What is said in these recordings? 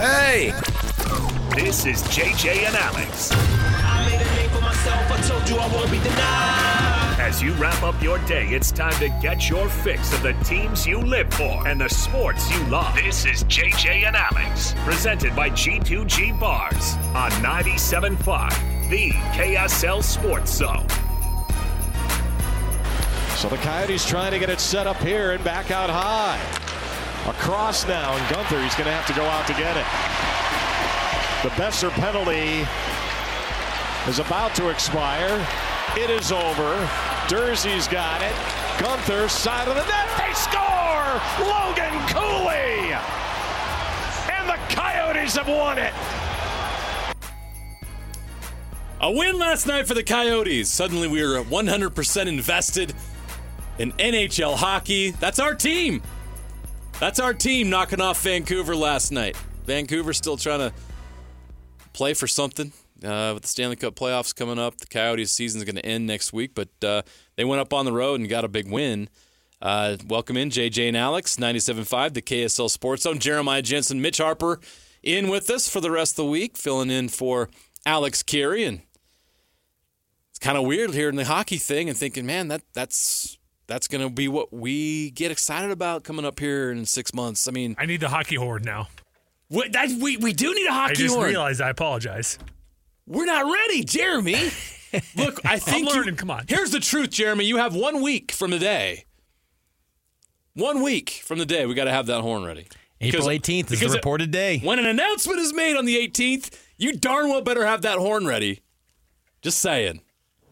Hey! This is JJ and Alex. I made a name for myself, I told you I won't be denied. As you wrap up your day, it's time to get your fix of the teams you live for and the sports you love. This is JJ and Alex, presented by G2G Bars on 97.5, the KSL Sports Zone. So the Coyotes trying to get it set up here and back out high. Across now, and Gunther, he's going to have to go out to get it. The Besser penalty is about to expire. It is over. Durzee's got it. Gunther, side of the net. They score! Logan Cooley! And the Coyotes have won it. A win last night for the Coyotes. Suddenly we are 100% invested in NHL hockey. That's our team. That's our team knocking off Vancouver last night. Vancouver's still trying to play for something with the Stanley Cup playoffs coming up. The Coyotes' season is going to end next week, but they went up on the road and got a big win. Welcome in, JJ and Alex, 97.5, the KSL Sports Zone. Jeremiah Jensen, Mitch Harper in with us for the rest of the week, filling in for Alex Carey. And it's kind of weird hearing the hockey thing and thinking, man, that's going to be what we get excited about coming up here in 6 months. I mean, I need the hockey horn now. We do need a hockey horn. I just realized. I apologize. We're not ready, Jeremy. Look, I think I'm learning. Come on. Here's the truth, Jeremy. You have 1 week from today. 1 week from the day, we got to have that horn ready. April 18th is the reported day. When an announcement is made on the 18th, you darn well better have that horn ready. Just saying.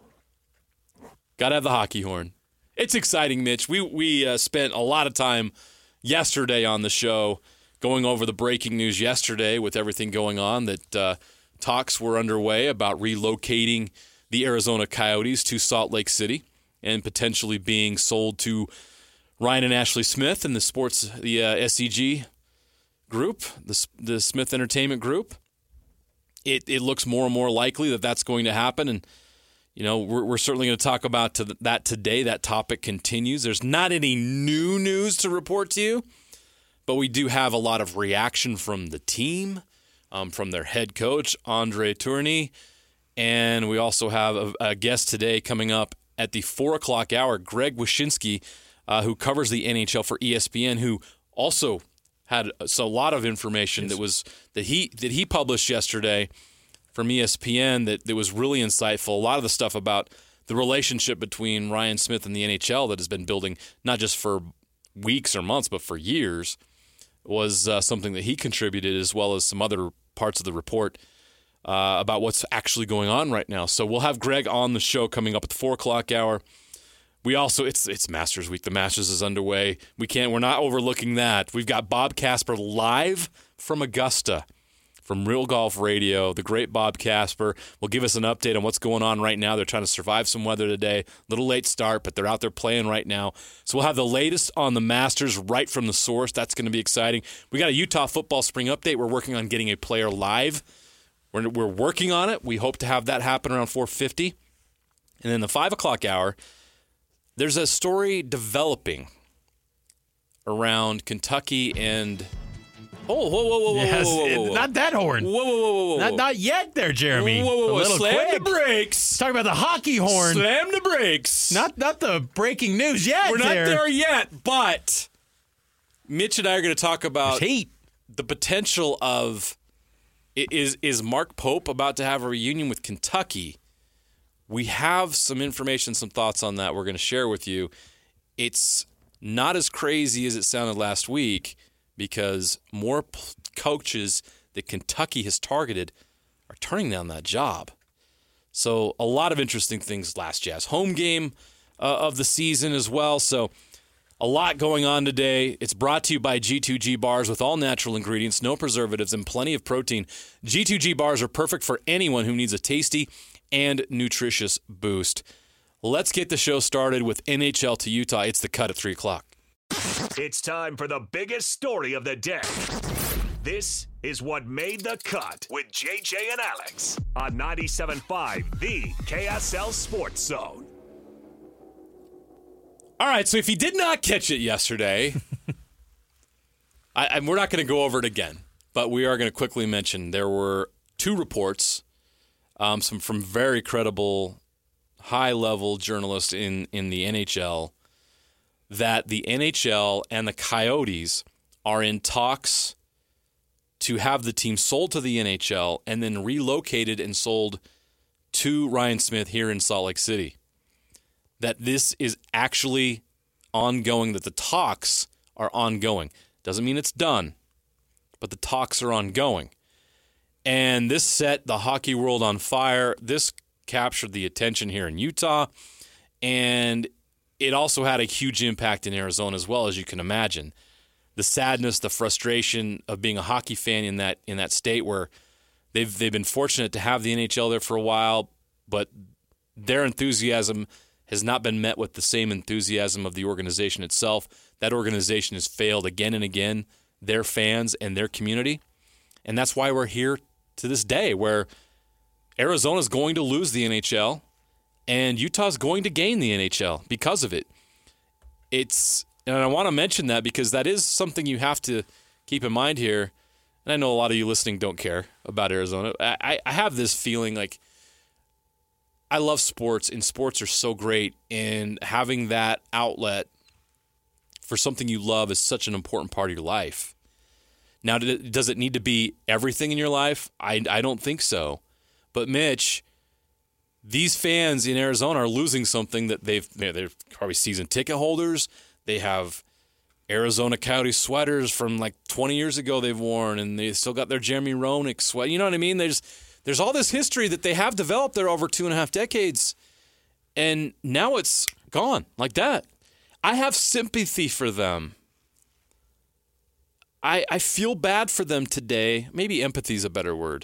Got to have the hockey horn. It's exciting, Mitch. We spent a lot of time yesterday on the show going over the breaking news yesterday with everything going on that talks were underway about relocating the Arizona Coyotes to Salt Lake City and potentially being sold to Ryan and Ashley Smith and the SCG group, the Smith Entertainment Group. It looks more and more likely that that's going to happen, and you know, we're certainly going to talk about that today. That topic continues. There's not any new news to report to you, but we do have a lot of reaction from the team, from their head coach, Andre Tourigny, and we also have a guest today coming up at the 4 o'clock hour, Greg Wyshynski, who covers the NHL for ESPN, who also had a lot of information that he published yesterday from ESPN that was really insightful. A lot of the stuff about the relationship between Ryan Smith and the NHL that has been building not just for weeks or months, but for years, was something that he contributed, as well as some other parts of the report about what's actually going on right now. So we'll have Greg on the show coming up at the 4 o'clock hour. We also, it's Masters Week. The Masters is underway. We're not overlooking that. We've got Bob Casper live from Augusta, from Real Golf Radio. The great Bob Casper will give us an update on what's going on right now. They're trying to survive some weather today. Little late start, but they're out there playing right now. So we'll have the latest on the Masters right from the source. That's going to be exciting. We got a Utah football spring update. We're working on getting a player live. We're working on it. We hope to have that happen around 4:50. And then the 5 o'clock hour, there's a story developing around Kentucky and... Whoa. Not that horn. Whoa. Not yet there, Jeremy. Whoa. A little Slam quick. the brakes. Talking about the hockey horn. Slam the brakes. Not the breaking news yet. We're not there yet, but Mitch and I are going to talk about the potential of, is Mark Pope about to have a reunion with Kentucky? We have some information, some thoughts on that we're going to share with you. It's not as crazy as it sounded last week, because more coaches that Kentucky has targeted are turning down that job. So a lot of interesting things. Last Jazz home game of the season as well. So a lot going on today. It's brought to you by G2G Bars with all natural ingredients, no preservatives, and plenty of protein. G2G Bars are perfect for anyone who needs a tasty and nutritious boost. Let's get the show started with NHL to Utah. It's The Cut at 3 o'clock. It's time for the biggest story of the day. This is what made the cut with JJ and Alex on 97.5, the KSL Sports Zone. All right, so if you did not catch it yesterday, we're not going to go over it again. But we are going to quickly mention there were 2 reports, some from very credible, high-level journalists in the NHL, that the NHL and the Coyotes are in talks to have the team sold to the NHL and then relocated and sold to Ryan Smith here in Salt Lake City. That this is actually ongoing, that the talks are ongoing. Doesn't mean it's done, but the talks are ongoing. And this set the hockey world on fire. This captured the attention here in Utah, and it also had a huge impact in Arizona as well, as you can imagine. The sadness, the frustration of being a hockey fan in that state where they've been fortunate to have the NHL there for a while, but their enthusiasm has not been met with the same enthusiasm of the organization itself. That organization has failed again and again, their fans and their community. And that's why we're here to this day, where Arizona's going to lose the NHL and Utah's going to gain the NHL because of it. And I want to mention that because that is something you have to keep in mind here. And I know a lot of you listening don't care about Arizona. I have this feeling like I love sports, and sports are so great, and having that outlet for something you love is such an important part of your life. Now, does it need to be everything in your life? I don't think so. But Mitch, these fans in Arizona are losing something that they're probably season ticket holders. They have Arizona Coyote sweaters from like 20 years ago they've worn, and they still got their Jeremy Roenick sweater. You know what I mean? There's all this history that they have developed there over 2.5 decades, and now it's gone like that. I have sympathy for them. I feel bad for them today. Maybe empathy is a better word.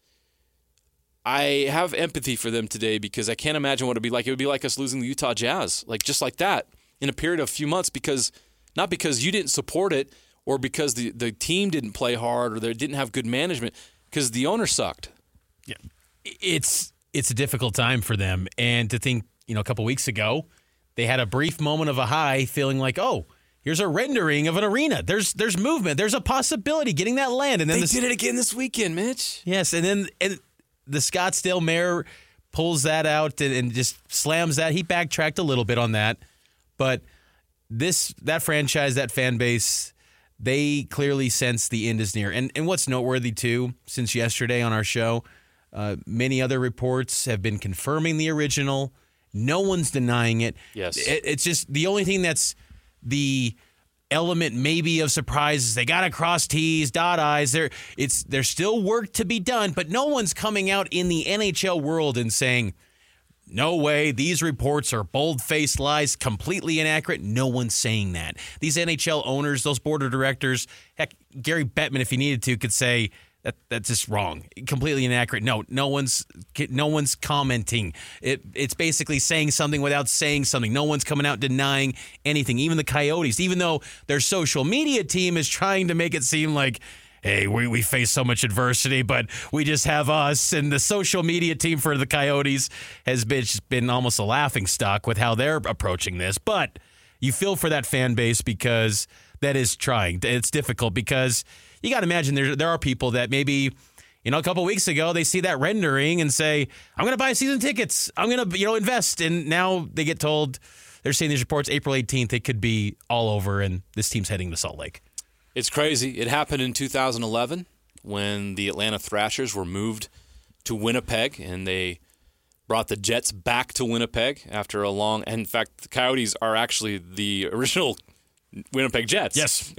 I have empathy for them today because I can't imagine what it would be like. It would be like us losing the Utah Jazz, like just like that, in a period of a few months, not because you didn't support it or because the team didn't play hard or they didn't have good management, because the owner sucked. Yeah, it's a difficult time for them. And to think, a couple weeks ago, they had a brief moment of a high, feeling like, oh, here's a rendering of an arena. There's movement. There's a possibility getting that land. And then they did it again this weekend, Mitch. Yes, and then the Scottsdale mayor pulls that out and just slams that. He backtracked a little bit on that. But that franchise, that fan base, they clearly sense the end is near. And what's noteworthy, too, since yesterday on our show, many other reports have been confirming the original. No one's denying it. Yes. It's just the only thing that's the element maybe of surprise is they got to cross T's, dot I's. There's still work to be done, but no one's coming out in the NHL world and saying, no way, these reports are bold-faced lies, completely inaccurate. No one's saying that. These NHL owners, those board of directors, heck, Gary Bettman, if he needed to, could say that's just wrong, completely inaccurate. No one's commenting. It's basically saying something without saying something. No one's coming out denying anything. Even the Coyotes, even though their social media team is trying to make it seem like, hey, we face so much adversity, but we just have us. And the social media team for the Coyotes has been almost a laughingstock with how they're approaching this. But you feel for that fan base because that is trying. It's difficult because you got to imagine there are people that maybe, a couple weeks ago, they see that rendering and say, I'm going to buy season tickets. I'm going to, invest. And now they get told, they're seeing these reports, April 18th, it could be all over and this team's heading to Salt Lake. It's crazy. It happened in 2011 when the Atlanta Thrashers were moved to Winnipeg, and they brought the Jets back to Winnipeg after a long – in fact, the Coyotes are actually the original Winnipeg Jets. Yes.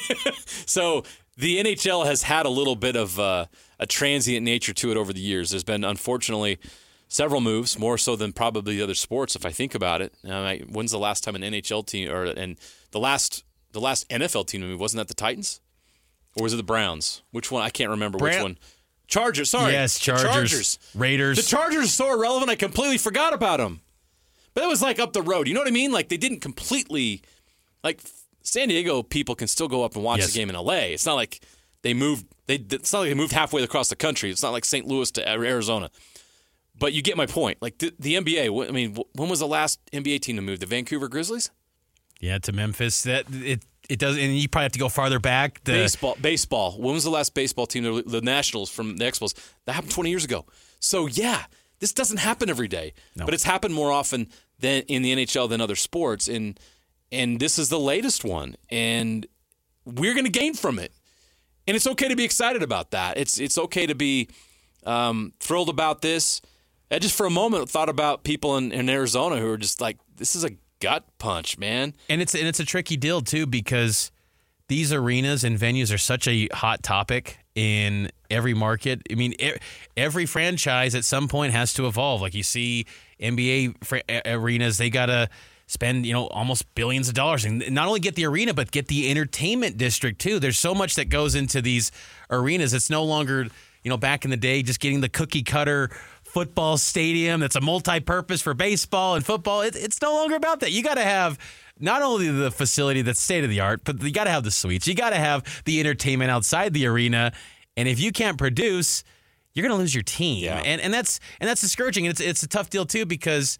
So the NHL has had a little bit of a transient nature to it over the years. There's been, unfortunately, several moves, more so than probably the other sports if I think about it. When's the last time an NHL team – and the last NFL team to move, wasn't that the Titans? Or was it the Browns? Which one? I can't remember which one. Chargers, sorry. Yes, Chargers. Raiders. The Chargers are so irrelevant, I completely forgot about them. But it was like up the road. You know what I mean? Like they didn't completely, like San Diego people can still go up and watch the game in LA. It's not like they moved. It's not like they moved halfway across the country. It's not like St. Louis to Arizona. But you get my point. Like the NBA. I mean, when was the last NBA team to move? The Vancouver Grizzlies? Yeah, to Memphis. it does, and you probably have to go farther back. Baseball. When was the last baseball team, the Nationals from the Expos? That happened 20 years ago. So, yeah, this doesn't happen every day. No. But it's happened more often than in the NHL than other sports. And this is the latest one. And we're going to gain from it. And it's okay to be excited about that. It's okay to be thrilled about this. I just for a moment thought about people in Arizona who are just like, this is a gut punch, man. And it's a tricky deal, too, because these arenas and venues are such a hot topic in every market. I mean, every franchise at some point has to evolve. Like you see NBA arenas, they got to spend, almost billions of dollars and not only get the arena, but get the entertainment district, too. There's so much that goes into these arenas. It's no longer, back in the day, just getting the cookie cutter football stadium that's a multi-purpose for baseball and football. It's no longer about that. You got to have not only the facility that's state-of-the-art, but you got to have the suites. You got to have the entertainment outside the arena. And if you can't produce, you're going to lose your team. Yeah. And that's discouraging. And it's a tough deal, too, because,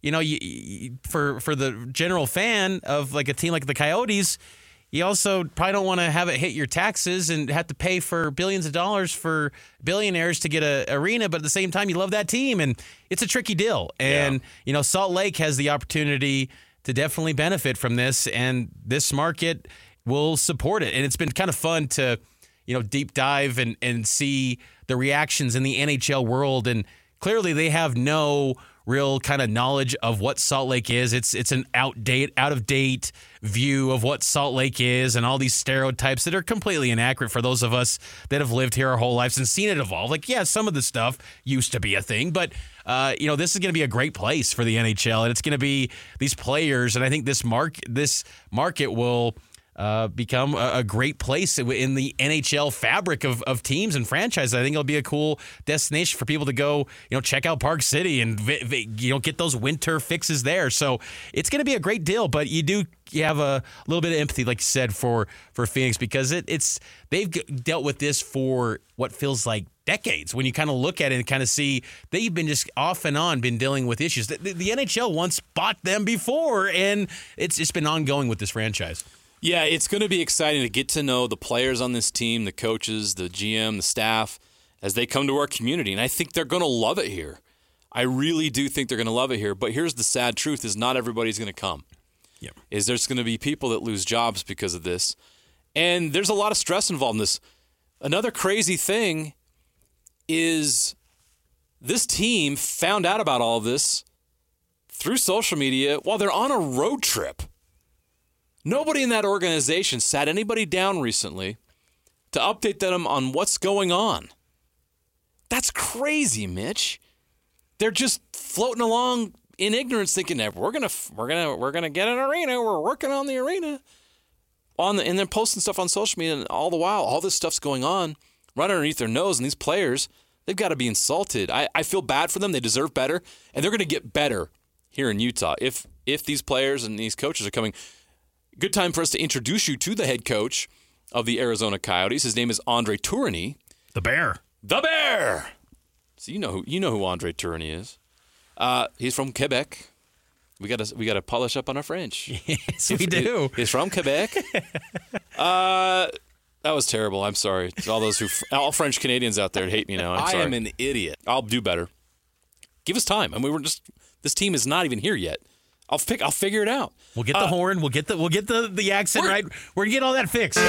for the general fan of like a team like the Coyotes, you also probably don't want to have it hit your taxes and have to pay for billions of dollars for billionaires to get an arena, but at the same time, you love that team, and it's a tricky deal. And, Salt Lake has the opportunity to definitely benefit from this, and this market will support it. And it's been kind of fun to, deep dive and see the reactions in the NHL world, and clearly they have no real kind of knowledge of what Salt Lake is. It's an out of date view of what Salt Lake is and all these stereotypes that are completely inaccurate for those of us that have lived here our whole lives and seen it evolve. Like, yeah, some of the stuff used to be a thing, but this is going to be a great place for the NHL, and it's going to be these players, and I think this market will become a great place in the NHL fabric of teams and franchises. I think it'll be a cool destination for people to go, check out Park City and get those winter fixes there. So it's going to be a great deal. But you have a little bit of empathy, like you said, for Phoenix, because they've dealt with this for what feels like decades. When you kind of look at it and kind of see they've been just off and on been dealing with issues. The NHL once bought them before, and it's been ongoing with this franchise. Yeah, it's going to be exciting to get to know the players on this team, the coaches, the GM, the staff, as they come to our community. And I think they're going to love it here. I really do think they're going to love it here. But here's the sad truth is not everybody's going to come. Yep. There's going to be people that lose jobs because of this. And there's a lot of stress involved in this. Another crazy thing is this team found out about all of this through social media while they're on a road trip. Nobody in that organization sat anybody down recently to update them on what's going on. That's crazy, Mitch. They're just floating along in ignorance, thinking that we're gonna get an arena. We're working on the arena, and they're posting stuff on social media, and all the while, all this stuff's going on right underneath their nose. And these players, they've got to be insulted. I feel bad for them. They deserve better, and they're going to get better here in Utah if these players and these coaches are coming. Good time for us to introduce you to the head coach of the Arizona Coyotes. His name is Andre Tourigny. The Bear. The Bear. So you know who Andre Tourigny is. He's from Quebec. We gotta polish up on our French. Yes, we do. He's from Quebec. That was terrible. I'm sorry. To all French Canadians out there hate me now. I'm sorry. I am an idiot. I'll do better. Give us time. I mean, this team is not even here yet. I'll figure it out. We'll get the horn. We'll get the accent right. We're gonna get all that fixed.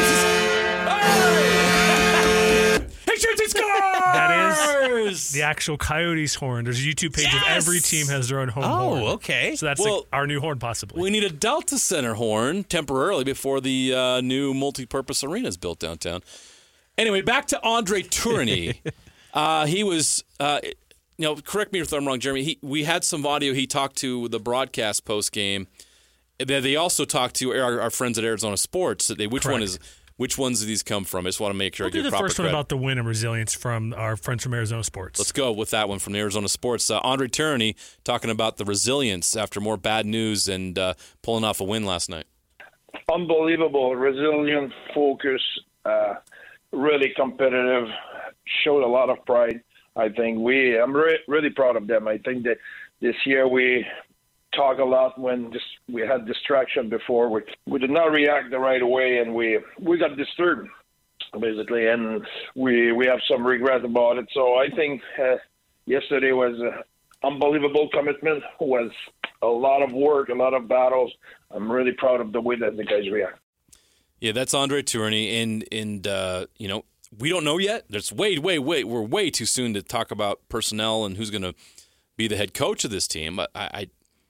He shoots, he scores! That is the actual Coyotes horn. There's a YouTube page of every team has their own home horn. Oh, okay. So that's our new horn, possibly. We need a Delta Center horn temporarily before the new multi-purpose arena is built downtown. Anyway, back to Andre Tourigny. He was. Correct me if I'm wrong, Jeremy. We had some audio. He talked to the broadcast post game. They also talked to our friends at Arizona Sports. Which ones do these come from? I just want to make sure I give proper credit. We'll do the first one about the win and resilience from our friends from Arizona Sports. Let's go with that one from Arizona Sports. Andre Tourigny talking about the resilience after more bad news and pulling off a win last night. Unbelievable, resilient, focus, really competitive, showed a lot of pride. I think I'm really proud of them. I think that this year we talk a lot when we had distraction before. We did not react the right way, and we got disturbed, basically, and we have some regret about it. So I think yesterday was an unbelievable commitment, was a lot of work, a lot of battles. I'm really proud of the way that the guys react. Yeah, that's Andre Tourigny, and you know, we don't know yet. There's we're way too soon to talk about personnel and who's going to be the head coach of this team. But I,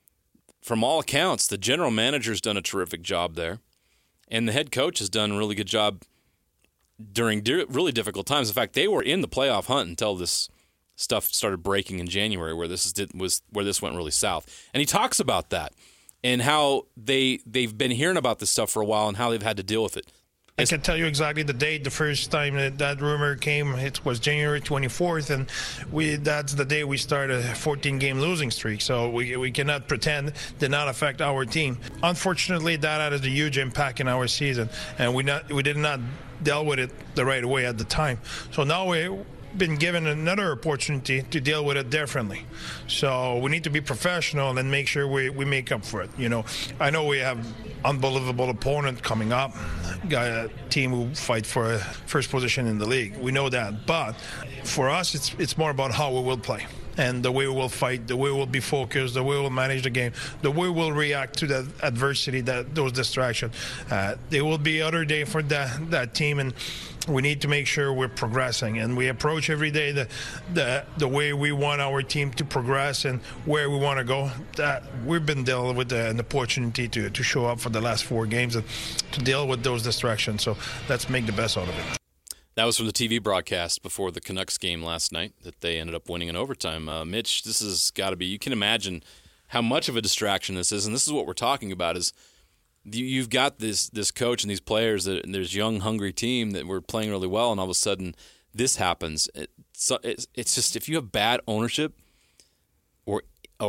from all accounts, the general manager's done a terrific job there, and the head coach has done a really good job during really difficult times. In fact, they were in the playoff hunt until this stuff started breaking in January, where this went really south. And he talks about that and how they've been hearing about this stuff for a while and how they've had to deal with it. I can tell you exactly the date. The first time that rumor came, it was January 24th, and that's the day we started a 14-game losing streak. So we cannot pretend did not affect our team. Unfortunately, that had a huge impact in our season, and we did not deal with it the right way at the time. So now we've been given another opportunity to deal with it differently. So we need to be professional and make sure we make up for it. You know, I know we have unbelievable opponent coming up, a team who fight for a first position in the league. We know that, but for us, it's more about how we will play and the way we will fight, the way we'll be focused, the way we'll manage the game, the way we'll react to that adversity, those distractions. There will be other day for that team, and we need to make sure we're progressing, and we approach every day the way we want our team to progress and where we want to go. We've been dealing with an opportunity to show up for the last 4 games and to deal with those distractions. So let's make the best out of it. That was from the TV broadcast before the Canucks game last night that they ended up winning in overtime. Mitch, this has got to be, you can imagine how much of a distraction this is, and this is what we're talking about is you've got this coach and these players, and there's young, hungry team that were playing really well, and all of a sudden this happens. It's just, if you have bad ownership or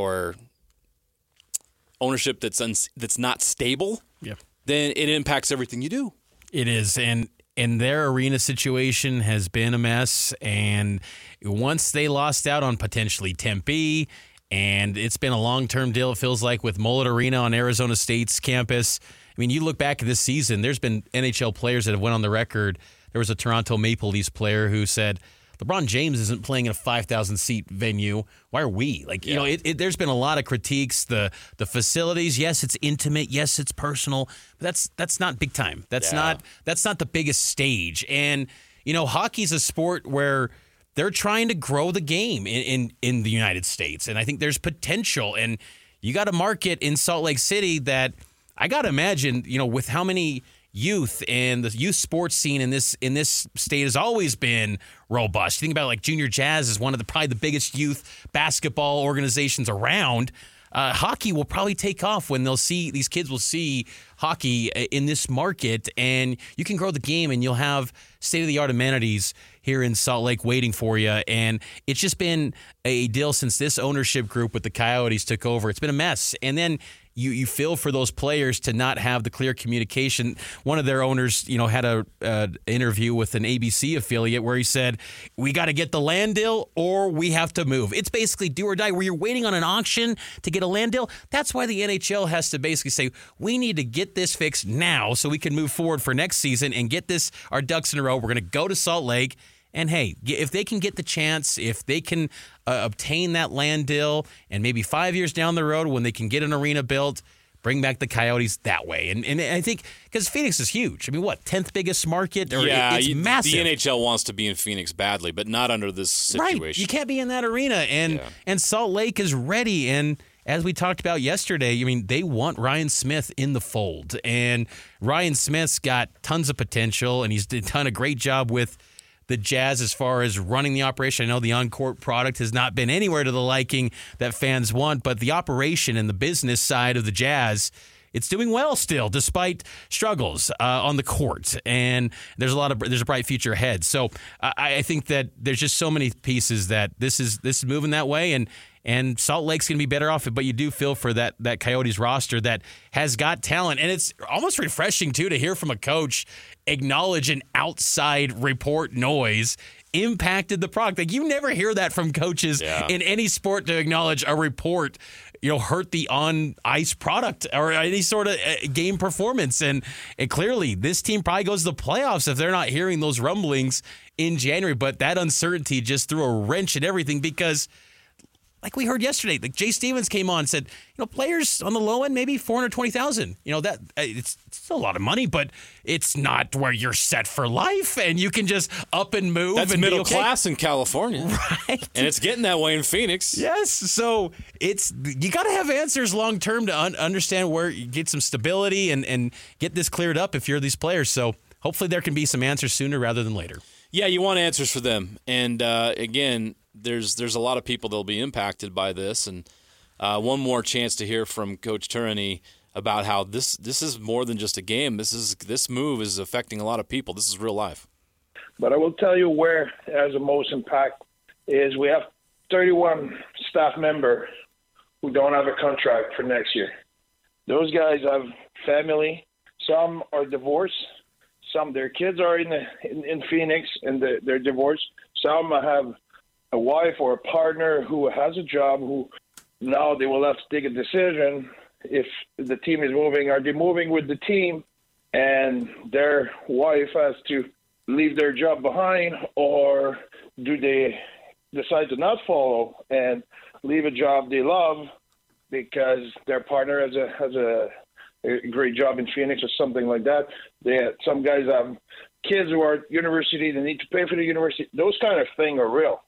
ownership that's not stable, then it impacts everything you do. It is, and their arena situation has been a mess, and once they lost out on potentially Tempe, and it's been a long-term deal, it feels like, with Mullet Arena on Arizona State's campus. I mean, you look back at this season, there's been NHL players that have went on the record. There was a Toronto Maple Leafs player who said, LeBron James isn't playing in a 5,000-seat venue. Why are we? You know, there's been a lot of critiques. The facilities, yes, it's intimate. Yes, it's personal. But that's not big time. That's not the biggest stage. And, you know, hockey's a sport where they're trying to grow the game in the United States. And I think there's potential. And you got a market in Salt Lake City that I got to imagine, you know, with how many youth and the youth sports scene in this state has always been robust. You think about like Junior Jazz is one of probably the biggest youth basketball organizations around. Hockey will probably take off when these kids will see hockey in this market, and you can grow the game, and you'll have state-of-the-art amenities here in Salt Lake waiting for you. And it's just been a deal since this ownership group with the Coyotes took over. It's been a mess. And then you feel for those players to not have the clear communication. One of their owners, you know, had an interview with an ABC affiliate where he said, we got to get the land deal or we have to move. It's basically do or die. Where you're waiting on an auction to get a land deal. That's why the NHL has to basically say, we need to get this fixed now so we can move forward for next season and get our ducks in a row. We're going to go to Salt Lake. And, hey, if they can get the chance, if they can obtain that land deal, and maybe 5 years down the road when they can get an arena built, bring back the Coyotes that way. And I think because Phoenix is huge. I mean, what, 10th biggest market? It's massive. The NHL wants to be in Phoenix badly, but not under this situation. Right. You can't be in that arena. And Salt Lake is ready. And as we talked about yesterday, I mean, they want Ryan Smith in the fold. And Ryan Smith's got tons of potential, and he's done a great job with the Jazz as far as running the operation. I know the on-court product has not been anywhere to the liking that fans want, but the operation and the business side of the Jazz, it's doing well still, despite struggles on the court. And there's a bright future ahead. So I think that there's just so many pieces that this is moving that way, and Salt Lake's going to be better off. But you do feel for that Coyotes roster that has got talent, and it's almost refreshing too to hear from a coach acknowledge an outside report noise impacted the product. Like, you never hear that from coaches in any sport to acknowledge a report, hurt the on-ice product or any sort of game performance. And clearly, this team probably goes to the playoffs if they're not hearing those rumblings in January. But that uncertainty just threw a wrench at everything because, like we heard yesterday, like Jay Stevens came on and said, players on the low end, maybe $420,000. That it's still a lot of money, but it's not where you're set for life and you can just up and move. That's and middle be okay. class in California, right? And it's getting that way in Phoenix. Yes, so you got to have answers long term to understand where you get some stability and get this cleared up if you're these players. So hopefully there can be some answers sooner rather than later. Yeah, you want answers for them, and again. There's a lot of people that'll be impacted by this, and one more chance to hear from Coach Tourigny about how this is more than just a game. This move is affecting a lot of people. This is real life. But I will tell you where it has the most impact is we have 31 staff members who don't have a contract for next year. Those guys have family. Some are divorced. Some their kids are in Phoenix and they're divorced. Some have a wife or a partner who has a job who now they will have to take a decision if the team is moving. Are they moving with the team and their wife has to leave their job behind, or do they decide to not follow and leave a job they love because their partner has a great job in Phoenix or something like that? Some guys have kids who are at university, they need to pay for the university. Those kind of things are real.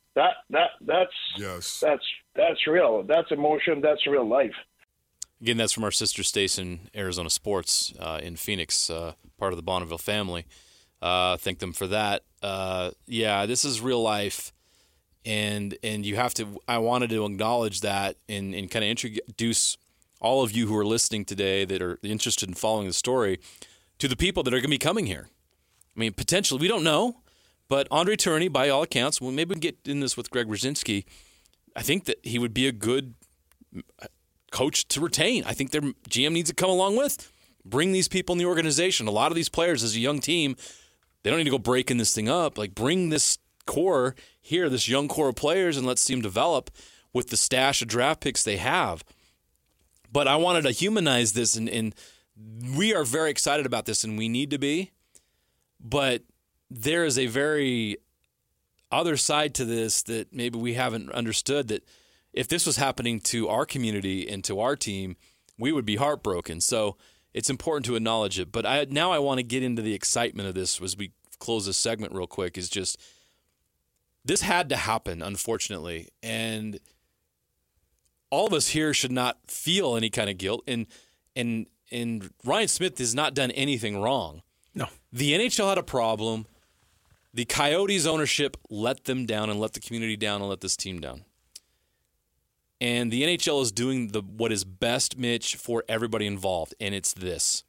That's real. That's emotion. That's real life. Again, that's from our sister station, Arizona Sports, in Phoenix, part of the Bonneville family. Thank them for that. This is real life, and you have to. I wanted to acknowledge that and kind of introduce all of you who are listening today that are interested in following the story to the people that are going to be coming here. I mean, potentially, we don't know. But Andre Tourigny, by all accounts, maybe we can get in this with Greg Wyszynski. I think that he would be a good coach to retain. I think their GM needs to come along with. Bring these people in the organization. A lot of these players, as a young team, they don't need to go breaking this thing up. Like, bring this core here, this young core of players, and let's see them develop with the stash of draft picks they have. But I wanted to humanize this, and we are very excited about this, and we need to be. But there is a very other side to this that maybe we haven't understood, that if this was happening to our community and to our team, we would be heartbroken. So it's important to acknowledge it. But now I want to get into the excitement of this as we close this segment real quick, is just this had to happen, unfortunately. And all of us here should not feel any kind of guilt. And Ryan Smith has not done anything wrong. No. The NHL had a problem. The Coyotes ownership let them down and let the community down and let this team down. And the NHL is doing what is best, Mitch, for everybody involved, and it's this.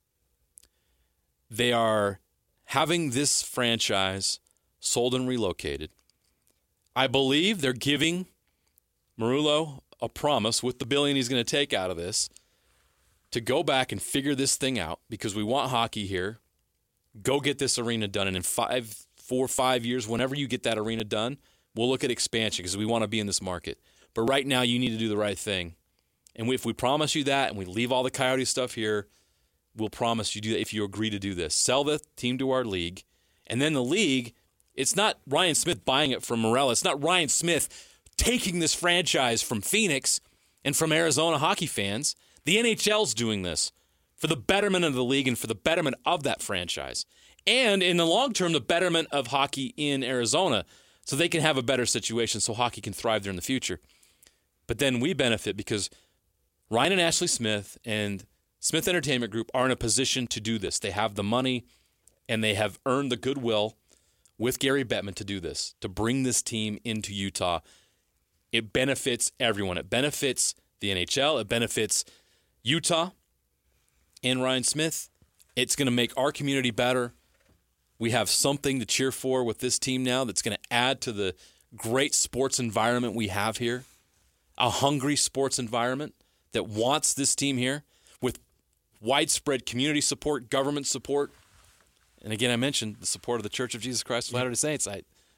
They are having this franchise sold and relocated. I believe they're giving Maroulo a promise with the $1 billion he's going to take out of this to go back and figure this thing out, because we want hockey here. Go get this arena done, and in 4 or 5 years, whenever you get that arena done, we'll look at expansion because we want to be in this market. But right now, you need to do the right thing. And if we promise you that and we leave all the Coyote stuff here, we'll promise you do that if you agree to do this. Sell the team to our league. And then the league, it's not Ryan Smith buying it from Morella. It's not Ryan Smith taking this franchise from Phoenix and from Arizona hockey fans. The NHL's doing this for the betterment of the league and for the betterment of that franchise. And in the long term, the betterment of hockey in Arizona, so they can have a better situation so hockey can thrive there in the future. But then we benefit because Ryan and Ashley Smith and Smith Entertainment Group are in a position to do this. They have the money and they have earned the goodwill with Gary Bettman to do this, to bring this team into Utah. It benefits everyone. It benefits the NHL. It benefits Utah and Ryan Smith. It's going to make our community better. We have something to cheer for with this team now that's going to add to the great sports environment we have here. A hungry sports environment that wants this team here with widespread community support, government support. And again, I mentioned the support of the Church of Jesus Christ of Latter-day Saints.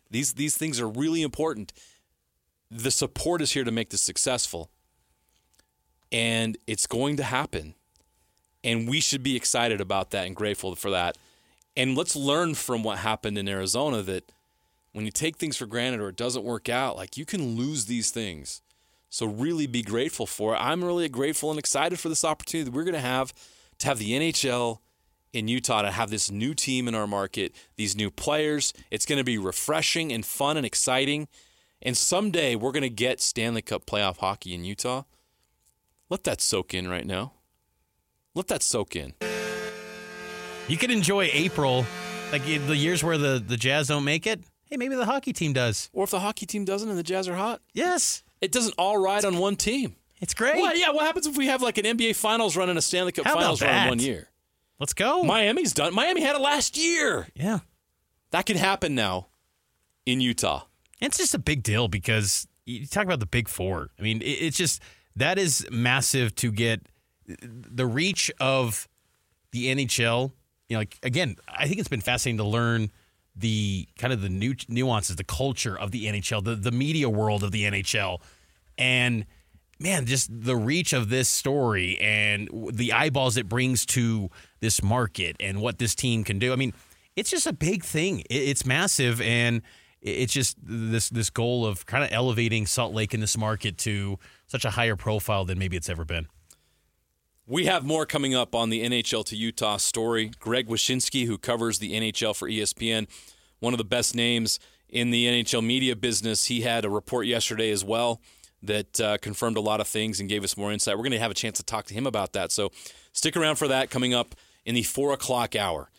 These things are really important. The support is here to make this successful, and it's going to happen. And we should be excited about that and grateful for that. And let's learn from what happened in Arizona, that when you take things for granted or it doesn't work out, like, you can lose these things. So really be grateful for it. I'm really grateful and excited for this opportunity that we're going to have the NHL in Utah, to have this new team in our market, these new players. It's going to be refreshing and fun and exciting. And someday we're going to get Stanley Cup playoff hockey in Utah. Let that soak in right now. Let that soak in. You can enjoy April, like the years where the Jazz don't make it. Hey, maybe the hockey team does. Or if the hockey team doesn't and the Jazz are hot. Yes. It doesn't all ride on one team. It's great. Well, yeah, what happens if we have like an NBA Finals run and a Stanley Cup Finals run in 1 year? Let's go. Miami's done. Miami had it last year. Yeah. That can happen now in Utah. It's just a big deal because you talk about the Big Four. I mean, it's just, that is massive to get the reach of the NHL. You know, like, again, I think it's been fascinating to learn the kind of the new nuances, the culture of the NHL, the media world of the NHL. And man, just the reach of this story and the eyeballs it brings to this market and what this team can do. I mean, it's just a big thing. It's massive, and it's just this goal of kind of elevating Salt Lake in this market to such a higher profile than maybe it's ever been. We have more coming up on the NHL to Utah story. Greg Wyshynski, who covers the NHL for ESPN, one of the best names in the NHL media business, he had a report yesterday as well that confirmed a lot of things and gave us more insight. We're going to have a chance to talk to him about that. So stick around for that coming up in the 4 o'clock hour.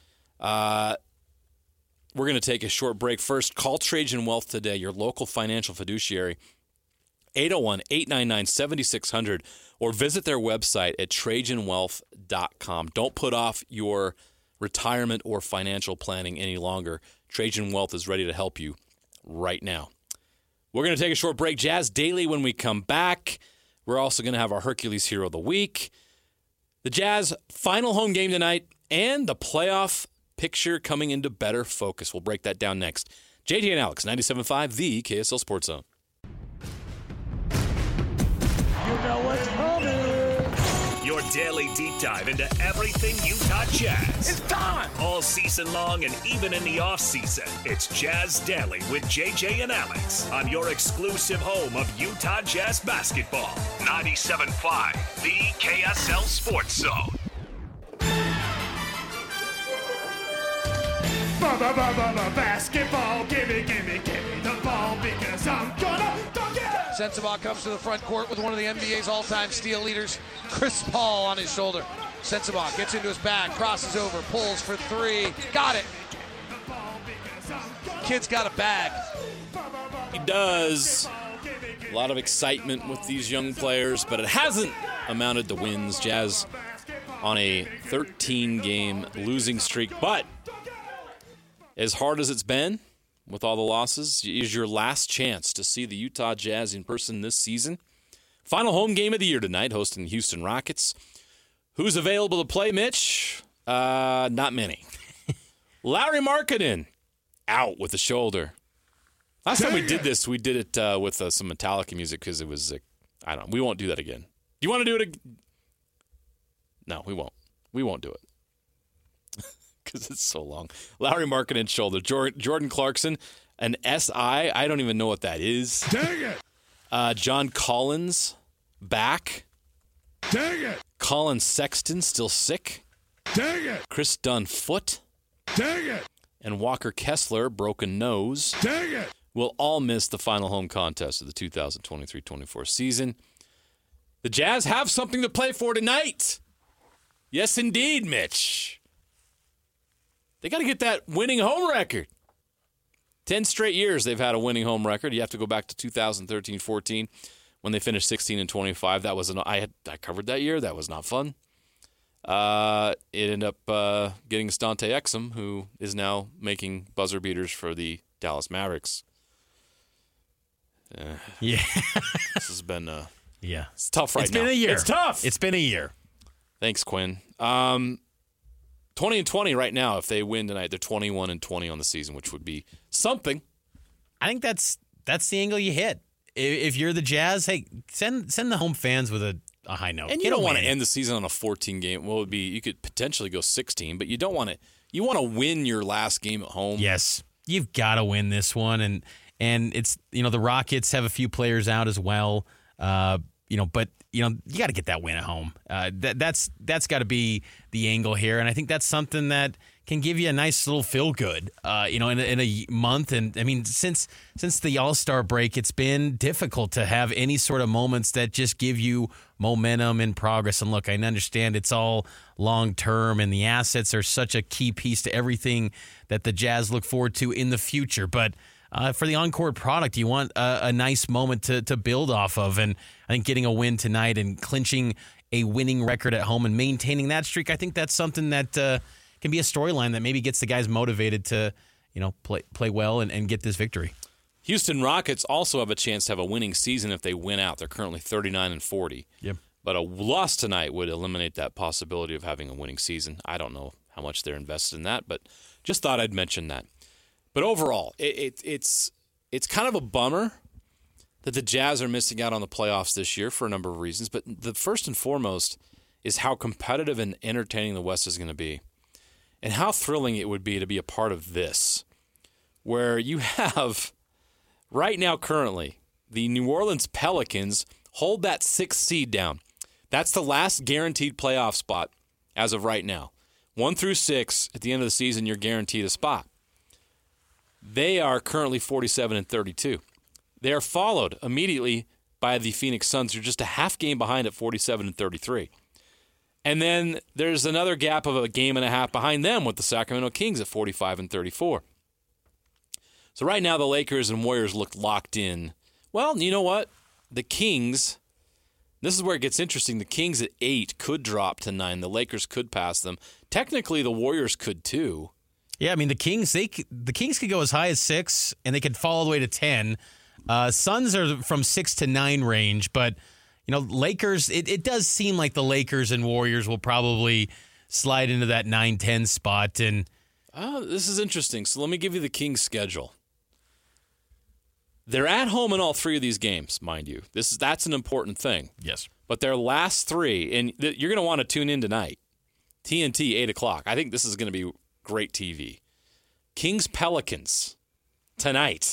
We're going to take a short break. First, call Trajan Wealth today, your local financial fiduciary, 801-899-7600, or visit their website at TrajanWealth.com. Don't put off your retirement or financial planning any longer. Trajan Wealth is ready to help you right now. We're going to take a short break. Jazz Daily when we come back. We're also going to have our Hercules Hero of the Week. The Jazz final home game tonight and the playoff picture coming into better focus. We'll break that down next. JJ and Alex, 97.5, the KSL Sports Zone. You know what's coming. Your daily deep dive into everything Utah Jazz. It's time. All season long and even in the off season. It's Jazz Daily with JJ and Alex on your exclusive home of Utah Jazz basketball. 97.5, the KSL Sports Zone. Basketball, give me the ball because I'm gonna dunk it. Sensabaugh comes to the front court with one of the NBA's all-time steal leaders, Chris Paul, on his shoulder. Sensabaugh gets into his bag, crosses over, pulls for three. Got it. Kid's got a bag. He does. A lot of excitement with these young players, but it hasn't amounted to wins. Jazz on a 13-game losing streak, but as hard as it's been with all the losses, is your last chance to see the Utah Jazz in person this season. Final home game of the year tonight, hosting the Houston Rockets. Who's available to play, Mitch? Not many. Lauri Markkanen out with the shoulder. Last time we did this, we did it with some Metallica music because it was, I don't know. We won't do that again. Do you want to do it again? No, we won't. We won't do it. Because it's so long. Lauri Markkanen shoulder. Jordan Clarkson, an SI. I don't even know what that is. Dang it. John Collins, back. Dang it. Colin Sexton, still sick. Dang it. Chris Dunn, foot. Dang it. And Walker Kessler, broken nose. Dang it. Will all miss the final home contest of the 2023-24 season. The Jazz have something to play for tonight. Yes, indeed, Mitch. They got to get that winning home record. 10 straight years they've had a winning home record. You have to go back to 2013-14 when they finished 16-25. That was I covered that year. That was not fun. It ended up getting Stante Exum, who is now making buzzer beaters for the Dallas Mavericks. Yeah. This has been yeah. It's tough right now. It's been a year. It's tough. It's been a year. Thanks, Quinn. 20-20 right now. If they win tonight, they're 21-20 on the season, which would be something. I think that's the angle you hit. If you're the Jazz, hey, send the home fans with a high note. And you don't want to end the season on a 14 game. Well, it would be you could potentially go 16, but you don't want to. You want to win your last game at home. Yes, you've got to win this one, and it's the Rockets have a few players out as well. But you got to get that win at home. That's got to be the angle here, and I think that's something that can give you a nice little feel good, in a month. And I mean, since the All-Star break, it's been difficult to have any sort of moments that just give you momentum and progress. And look, I understand it's all long-term, and the assets are such a key piece to everything that the Jazz look forward to in the future. But for the on-court product, you want a nice moment to build off of. And I think getting a win tonight and clinching a winning record at home and maintaining that streak, I think that's something that can be a storyline that maybe gets the guys motivated to, play well and get this victory. Houston Rockets also have a chance to have a winning season if they win out. They're currently 39-40. Yep. But a loss tonight would eliminate that possibility of having a winning season. I don't know how much they're invested in that, but just thought I'd mention that. But overall, it's kind of a bummer that the Jazz are missing out on the playoffs this year for a number of reasons. But the first and foremost is how competitive and entertaining the West is going to be. And how thrilling it would be to be a part of this, where you have, right now currently, the New Orleans Pelicans hold that 6th seed down. That's the last guaranteed playoff spot as of right now. 1 through 6, at the end of the season, you're guaranteed a spot. They are currently 47-32. They are followed immediately by the Phoenix Suns, who are just a half game behind at 47-33. And then there's another gap of a game and a half behind them with the Sacramento Kings at 45-34. So right now the Lakers and Warriors look locked in. Well, you know what? The Kings, this is where it gets interesting. The Kings at 8 could drop to 9. The Lakers could pass them. Technically, the Warriors could too. Yeah, I mean, the Kings could go as high as 6, and they could fall all the way to 10. Suns are from 6 to 9 range, but Lakers, it does seem like the Lakers and Warriors will probably slide into that 9-10 spot. And this is interesting. So let me give you the Kings' schedule. They're at home in all 3 of these games, mind you. That's an important thing. Yes. But their last 3, and you're going to want to tune in tonight. TNT, 8 o'clock. I think this is going to be great TV. Kings Pelicans tonight.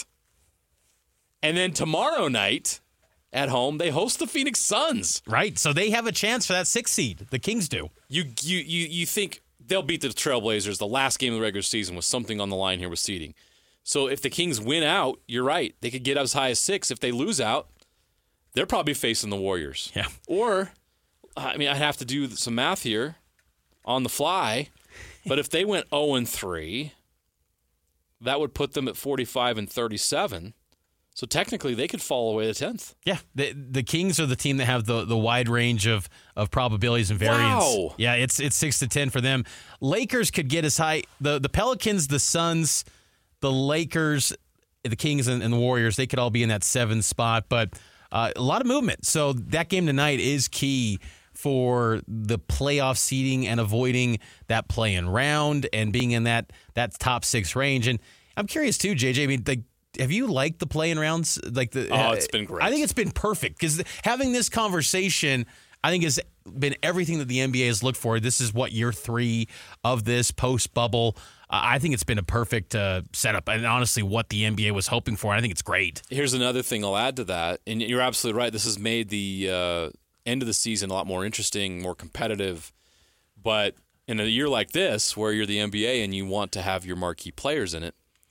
And then tomorrow night at home, they host the Phoenix Suns. Right, so they have a chance for that 6th seed. The Kings do. You think they'll beat the Trailblazers the last game of the regular season with something on the line here with seeding. So if the Kings win out, you're right. They could get as high as 6. If they lose out, they're probably facing the Warriors. Yeah. Or, I mean, I'd have to do some math here on the fly. But if they went 0-3, that would put them at 45-37. So technically, they could fall away to 10th. Yeah, the Kings are the team that have the wide range of probabilities and variance. Wow. Yeah, it's 6 to 10 for them. Lakers could get as high. The Pelicans, the Suns, the Lakers, the Kings, and the Warriors, they could all be in that 7 spot. But a lot of movement. So that game tonight is key for the playoff seeding and avoiding that play-in round and being in that top 6 range. And I'm curious too, JJ. I mean, have you liked the play-in rounds? It's been great. I think it's been perfect because having this conversation, I think, has been everything that the NBA has looked for. This is year 3 of this post-bubble. I think it's been a perfect setup, and honestly, what the NBA was hoping for. I think it's great. Here's another thing I'll add to that, and you're absolutely right. This has made the end of the season a lot more interesting, more competitive. But in a year like this, where you're the NBA and you want to have your marquee players in it,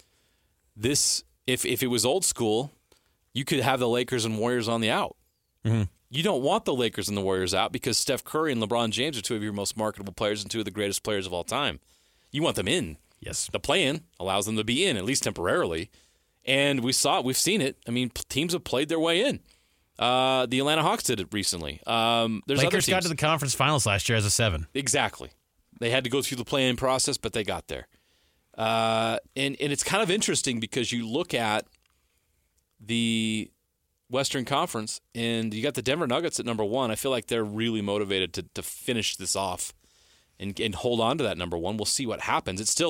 if it was old school, you could have the Lakers and Warriors on the out. Mm-hmm. You don't want the Lakers and the Warriors out because Steph Curry and LeBron James are 2 of your most marketable players and 2 of the greatest players of all time. You want them in. Yes. The play-in allows them to be in, at least temporarily. And we've seen it. I mean, teams have played their way in. The Atlanta Hawks did it recently. Lakers got to the conference finals last year as a 7. Exactly. They had to go through the play-in process, but they got there. And it's kind of interesting because you look at the Western Conference, and you got the Denver Nuggets at number 1. I feel like they're really motivated to finish this off and hold on to that number 1. We'll see what happens. It's still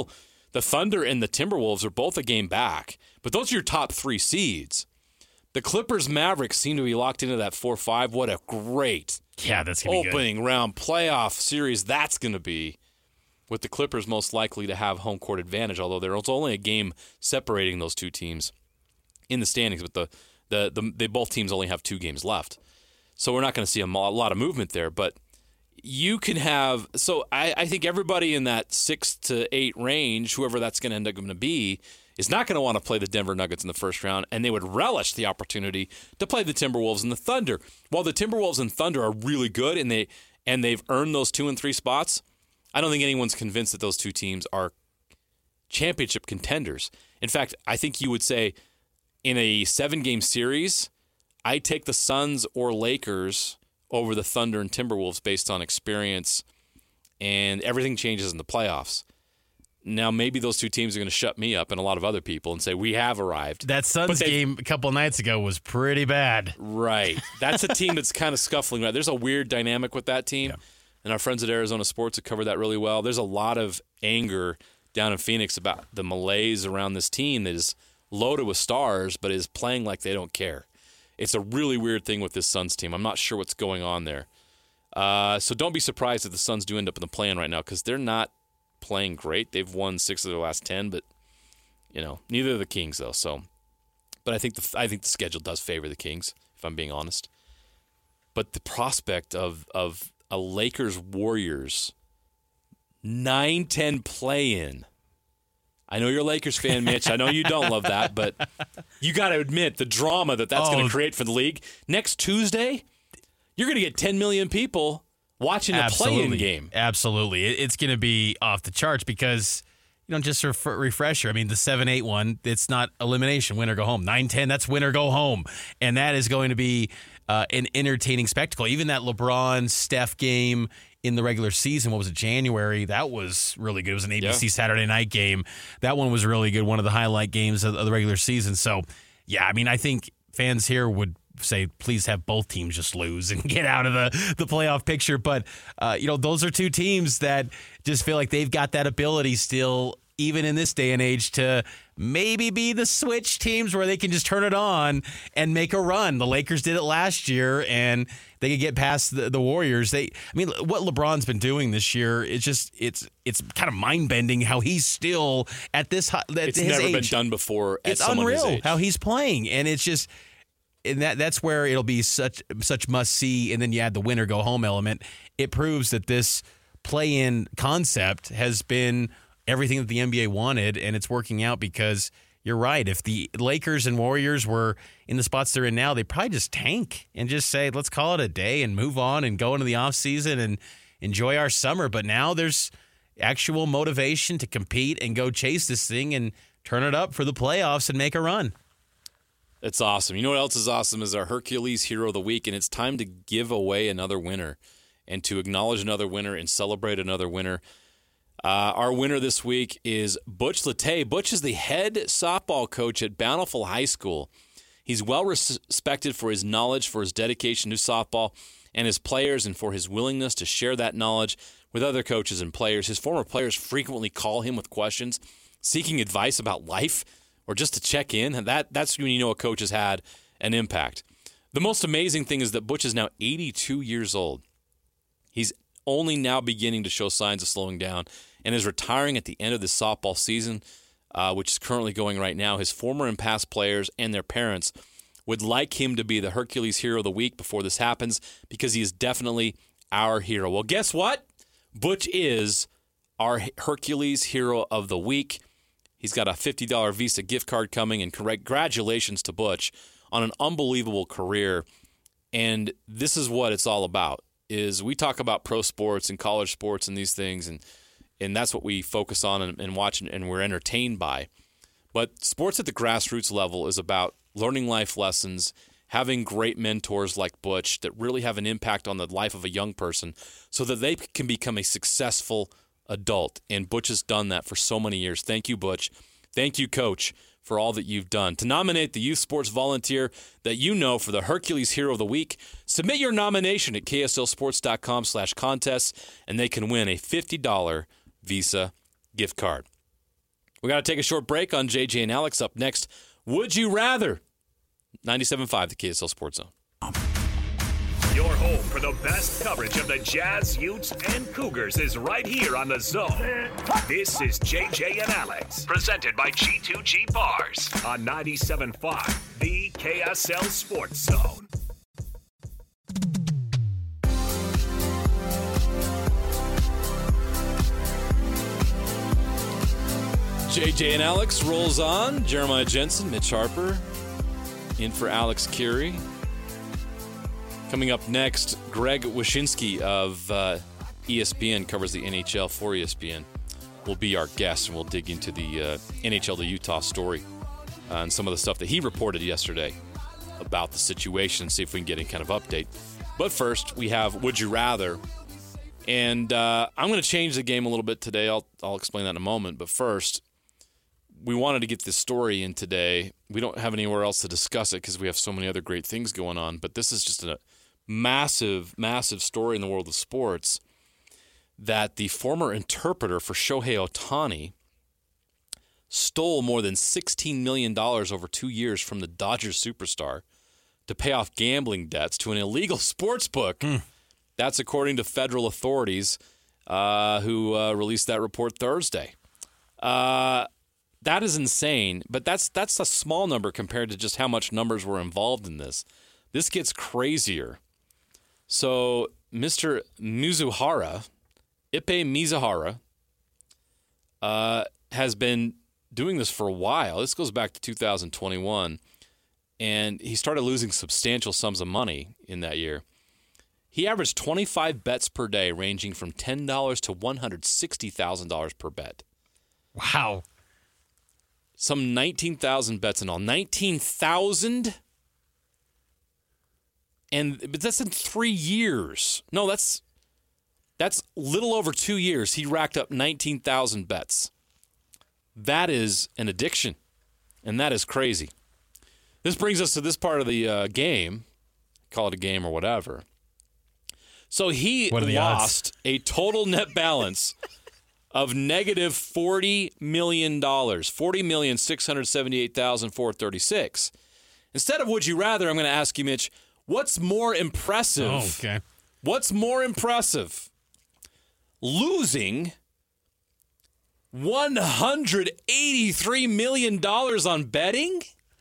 The Thunder and the Timberwolves are both a game back, but those are your top 3 seeds. The Clippers-Mavericks seem to be locked into that 4-5. What a great that's gonna be opening round playoff series that's going to be, with the Clippers most likely to have home court advantage, although there's only a game separating those two teams in the standings, but they both teams only have 2 games left. So we're not going to see a lot of movement there, but you can have – so I think everybody in that 6 to 8 range, whoever that's going to end up going to be, is not going to want to play the Denver Nuggets in the first round, and they would relish the opportunity to play the Timberwolves and the Thunder. While the Timberwolves and Thunder are really good and they've earned those 2 and 3 spots, I don't think anyone's convinced that those 2 teams are championship contenders. In fact, I think you would say in a 7-game series, I'd take the Suns or Lakers over the Thunder and Timberwolves based on experience, and everything changes in the playoffs. Now, maybe those 2 teams are going to shut me up and a lot of other people and say, we have arrived. That Suns game a couple nights ago was pretty bad. Right. That's a team that's kind of scuffling. Right. There's a weird dynamic with that team, and our friends at Arizona Sports have covered that really well. There's a lot of anger down in Phoenix about the malaise around this team that is loaded with stars but is playing like they don't care. It's a really weird thing with this Suns team. I'm not sure what's going on there. So don't be surprised if the Suns do end up in the play-in right now, because they're not playing great. They've won 6 of their last 10, but neither are the Kings though. So, but I think the schedule does favor the Kings, if I'm being honest. But the prospect of a Lakers-Warriors 9-10 play-in. I know you're a Lakers fan, Mitch. I know you don't love that, but you got to admit the drama that's going to create for the league. Next Tuesday, you're going to get 10 million people watching a play-in game. Absolutely. It's going to be off the charts because, just a refresher, I mean, the 7-8 one, it's not elimination, win or go home. 9-10, that's win or go home. And that is going to be an entertaining spectacle. Even that LeBron-Steph game in the regular season, what was it, January, that was really good. It was an ABC Saturday night game. That one was really good, one of the highlight games of the regular season. So, I mean, I think fans here would say, please have both teams just lose and get out of the playoff picture. But, those are 2 teams that just feel like they've got that ability still, even in this day and age, to maybe be the switch teams where they can just turn it on and make a run. The Lakers did it last year, and they could get past the Warriors. What LeBron's been doing this year, it's kind of mind-bending how he's still at this it's his never age. Been done before. It's unreal how he's playing, and it's just. And that's where it'll be such must-see, and then you add the win-or-go-home element. It proves that this play-in concept has been everything that the NBA wanted, and it's working out because you're right. If the Lakers and Warriors were in the spots they're in now, they'd probably just tank and just say, let's call it a day and move on and go into the offseason and enjoy our summer. But now there's actual motivation to compete and go chase this thing and turn it up for the playoffs and make a run. It's awesome. You know what else is awesome is our Hercules Hero of the Week, and it's time to give away another winner and to acknowledge another winner and celebrate another winner. Our winner this week is Butch Latte. Butch is the head softball coach at Bountiful High School. He's well respected for his knowledge, for his dedication to softball and his players, and for his willingness to share that knowledge with other coaches and players. His former players frequently call him with questions, seeking advice about life, or just to check in. And that's when you know a coach has had an impact. The most amazing thing is that Butch is now 82 years old. He's only now beginning to show signs of slowing down and is retiring at the end of the softball season, which is currently going right now. His former and past players and their parents would like him to be the Hercules Hero of the Week before this happens, because he is definitely our hero. Well, guess what? Butch is our Hercules Hero of the Week. He's got a $50 Visa gift card coming, and congratulations to Butch on an unbelievable career. And this is what it's all about, is we talk about pro sports and college sports and these things, and that's what we focus on and watch and we're entertained by. But sports at the grassroots level is about learning life lessons, having great mentors like Butch that really have an impact on the life of a young person so that they can become a successful adult. And Butch has done that for so many years. Thank you, Butch. Thank you, Coach, for all that you've done. To nominate the youth sports volunteer that you know for the Hercules Hero of the Week, submit your nomination at kslsports.com/contests, and they can win a $50 Visa gift card. We got to take a short break on JJ and Alex. Up next, Would You Rather? 97.5, the KSL Sports Zone. Your home for the best coverage of the Jazz, Utes, and Cougars is right here on The Zone. This is JJ and Alex, presented by G2G Bars on 97.5, the KSL Sports Zone. JJ and Alex rolls on. Jeremiah Jensen, Mitch Harper, in for Alex Curie. Coming up next, Greg Wyshynski of ESPN, covers the NHL for ESPN, will be our guest, and we'll dig into the NHL to Utah story and some of the stuff that he reported yesterday about the situation, and see if we can get any kind of update. But first, we have Would You Rather, and I'm going to change the game a little bit today. I'll explain that in a moment, but first, we wanted to get this story in today. We don't have anywhere else to discuss it because we have so many other great things going on, but this is just a massive, massive story in the world of sports, that the former interpreter for Shohei Ohtani stole more than $16 million over 2 years from the Dodgers superstar to pay off gambling debts to an illegal sports book. That's according to federal authorities who released that report Thursday. That is insane, but that's a small number compared to just how much numbers were involved in this. This gets crazier. So Mr. Mizuhara, Ippei Mizuhara, has been doing this for a while. This goes back to 2021, and he started losing substantial sums of money in that year. He averaged 25 bets per day, ranging from $10 to $160,000 per bet. Wow. Some 19,000 bets in all. 19,000? But that's in 3 years. No, that's little over 2 years. He racked up 19,000 bets. That is an addiction, and that is crazy. This brings us to this part of the game. Call it a game or whatever. So he lost a total net balance of negative $40 million, $40,678,436. Instead of Would You Rather, I'm going to ask you, Mitch, what's more impressive? Oh, okay. What's more impressive? Losing $183 million on betting?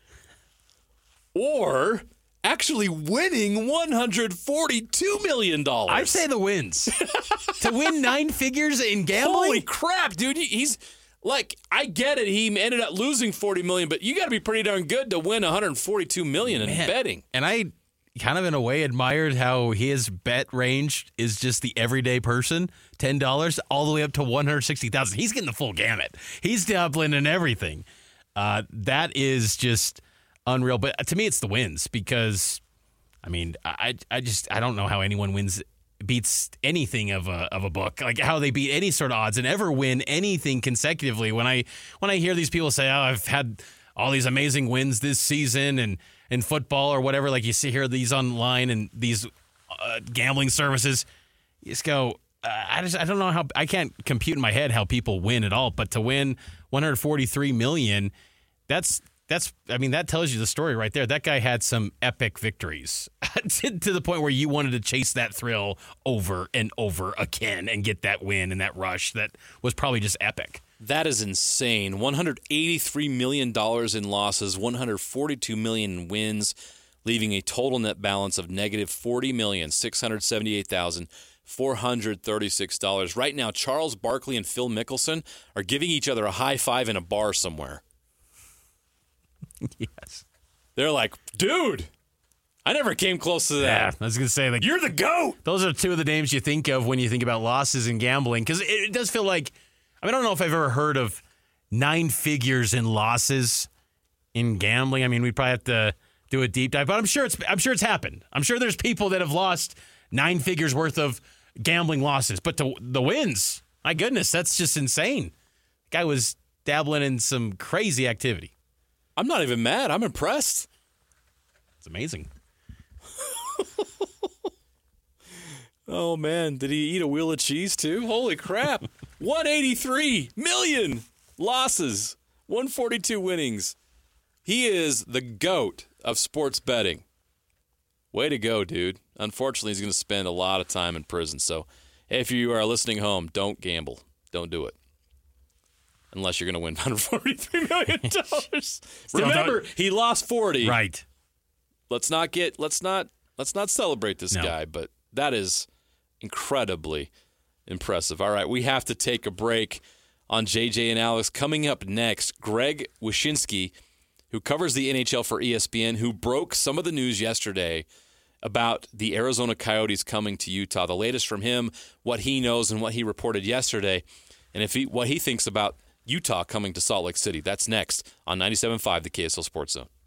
Or actually winning $142 million? I'd say the wins. To win 9 figures in gambling? Holy crap, dude. He's like, I get it. He ended up losing $40 million, but you got to be pretty darn good to win $142 million in betting. And I kind of, in a way, admired how his bet range is just the everyday person, $10 all the way up to $160,000. He's getting the full gamut. He's doubling and everything. That is just unreal. But to me, it's the wins because, I mean, I don't know how anyone beats anything of a book, like how they beat any sort of odds and ever win anything consecutively. When I hear these people say, "Oh, I've had all these amazing wins this season and in football or whatever," like you see here these online and these gambling services, you just go, I don't know how, I can't compute in my head how people win at all. But to win $143 million, that tells you the story right there. That guy had some epic victories to the point where you wanted to chase that thrill over and over again and get that win and that rush that was probably just epic. That is insane. $183 million in losses, $142 million in wins, leaving a total net balance of negative $40,678,436. Right now, Charles Barkley and Phil Mickelson are giving each other a high five in a bar somewhere. Yes. They're like, dude, I never came close to that. Yeah, I was going to say, like, you're the GOAT. Those are two of the names you think of when you think about losses in gambling, because it does feel like, I don't know if I've ever heard of 9 figures in losses in gambling. I mean, we'd probably have to do a deep dive, but I'm sure it's happened. I'm sure there's people that have lost 9 figures worth of gambling losses, but the wins, my goodness, that's just insane. The guy was dabbling in some crazy activity. I'm not even mad. I'm impressed. It's amazing. Oh, man. Did he eat a wheel of cheese, too? Holy crap. $183 million. losses, 142 winnings. He is the GOAT of sports betting. Way to go, dude. Unfortunately, he's going to spend a lot of time in prison. So if you are listening home, don't gamble. Don't do it. Unless you're going to win $143 million. Remember, he lost 40. Right. Let's not celebrate this guy, but that is incredibly impressive. All right, we have to take a break on JJ and Alex. Coming up next, Greg Wyshynski, who covers the NHL for ESPN, who broke some of the news yesterday about the Arizona Coyotes coming to Utah. The latest from him, what he knows and what he reported yesterday, and what he thinks about Utah coming to Salt Lake City. That's next on 97.5, the KSL Sports Zone.